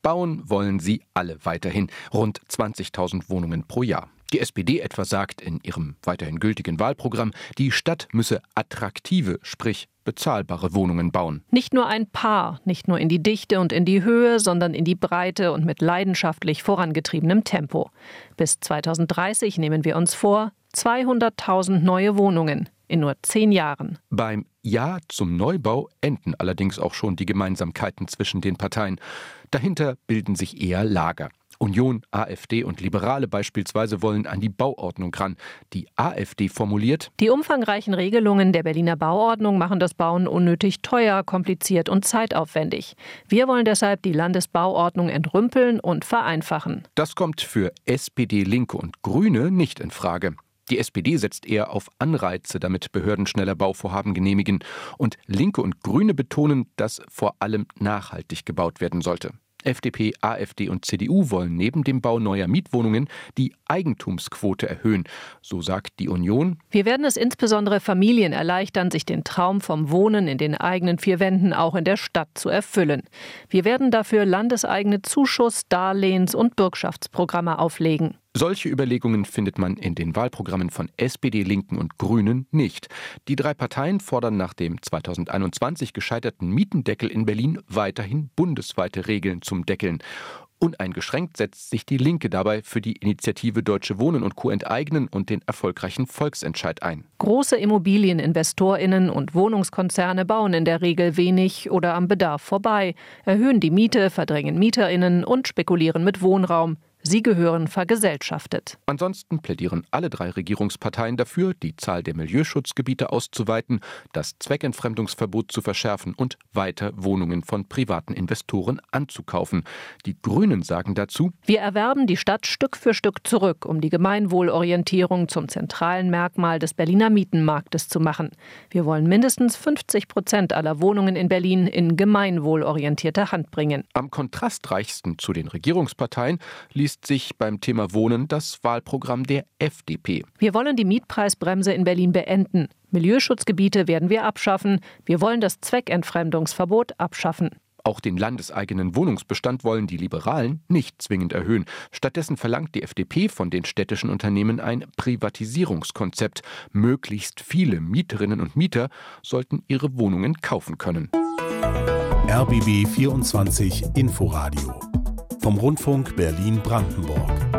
Bauen wollen sie alle weiterhin. Rund 20.000 Wohnungen pro Jahr. Die SPD etwa sagt in ihrem weiterhin gültigen Wahlprogramm, die Stadt müsse attraktive, sprich bezahlbare Wohnungen bauen. Nicht nur ein paar, nicht nur in die Dichte und in die Höhe, sondern in die Breite und mit leidenschaftlich vorangetriebenem Tempo. Bis 2030 nehmen wir uns vor, 200.000 neue Wohnungen in nur 10 Jahren. Beim Ja zum Neubau enden allerdings auch schon die Gemeinsamkeiten zwischen den Parteien. Dahinter bilden sich eher Lager. Union, AfD und Liberale beispielsweise wollen an die Bauordnung ran. Die AfD formuliert: Die umfangreichen Regelungen der Berliner Bauordnung machen das Bauen unnötig teuer, kompliziert und zeitaufwendig. Wir wollen deshalb die Landesbauordnung entrümpeln und vereinfachen. Das kommt für SPD, Linke und Grüne nicht in Frage. Die SPD setzt eher auf Anreize, damit Behörden schneller Bauvorhaben genehmigen. Und Linke und Grüne betonen, dass vor allem nachhaltig gebaut werden sollte. FDP, AfD und CDU wollen neben dem Bau neuer Mietwohnungen die Eigentumsquote erhöhen. So sagt die Union: Wir werden es insbesondere Familien erleichtern, sich den Traum vom Wohnen in den eigenen 4 Wänden auch in der Stadt zu erfüllen. Wir werden dafür landeseigene Zuschuss-, Darlehens- und Bürgschaftsprogramme auflegen. Solche Überlegungen findet man in den Wahlprogrammen von SPD, Linken und Grünen nicht. Die 3 Parteien fordern nach dem 2021 gescheiterten Mietendeckel in Berlin weiterhin bundesweite Regeln zum Deckeln. Uneingeschränkt setzt sich die Linke dabei für die Initiative Deutsche Wohnen und Co. enteignen und den erfolgreichen Volksentscheid ein. Große ImmobilieninvestorInnen und Wohnungskonzerne bauen in der Regel wenig oder am Bedarf vorbei, erhöhen die Miete, verdrängen MieterInnen und spekulieren mit Wohnraum. Sie gehören vergesellschaftet. Ansonsten plädieren alle 3 Regierungsparteien dafür, die Zahl der Milieuschutzgebiete auszuweiten, das Zweckentfremdungsverbot zu verschärfen und weiter Wohnungen von privaten Investoren anzukaufen. Die Grünen sagen dazu: Wir erwerben die Stadt Stück für Stück zurück, um die Gemeinwohlorientierung zum zentralen Merkmal des Berliner Mietenmarktes zu machen. Wir wollen mindestens 50% aller Wohnungen in Berlin in gemeinwohlorientierte Hand bringen. Am kontrastreichsten zu den Regierungsparteien liest sich beim Thema Wohnen das Wahlprogramm der FDP. Wir wollen die Mietpreisbremse in Berlin beenden. Milieuschutzgebiete werden wir abschaffen. Wir wollen das Zweckentfremdungsverbot abschaffen. Auch den landeseigenen Wohnungsbestand wollen die Liberalen nicht zwingend erhöhen. Stattdessen verlangt die FDP von den städtischen Unternehmen ein Privatisierungskonzept. Möglichst viele Mieterinnen und Mieter sollten ihre Wohnungen kaufen können. RBB 24 Inforadio vom Rundfunk Berlin-Brandenburg.